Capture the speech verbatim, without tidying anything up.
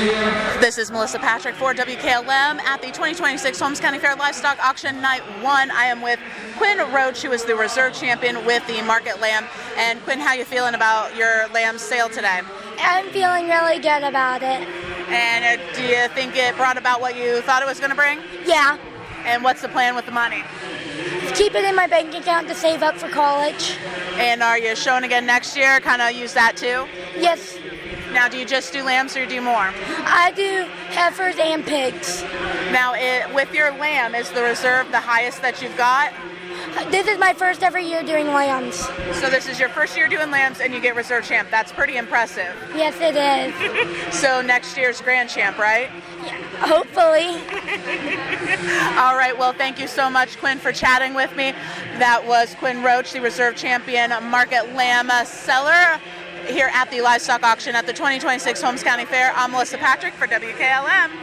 This is Melissa Patrick for W K L M at the twenty twenty-six Holmes County Fair Livestock Auction Night one. I am with Quinn Roach, who is the reserve champion with the Market Lamb. And Quinn, how you feeling about your lamb sale today? I'm feeling really good about it. And uh, do you think it brought about what you thought it was going to bring? Yeah. And what's the plan with the money? Keep it in my bank account to save up for college. And are you showing again next year? Kind of use that too? Yes. Now, do you just do lambs or do you do more? I do heifers and pigs. Now, it, with your lamb, is the reserve the highest that you've got? This is my first ever year doing lambs. So this is your first year doing lambs and you get reserve champ. That's pretty impressive. Yes, it is. So next year's grand champ, right? Yeah, hopefully. All right, well, thank you so much, Quinn, for chatting with me. That was Quinn Roach, the reserve champion Market Lamb seller here at the livestock auction at the twenty twenty-six Holmes County Fair. I'm Melissa Patrick for W K L M.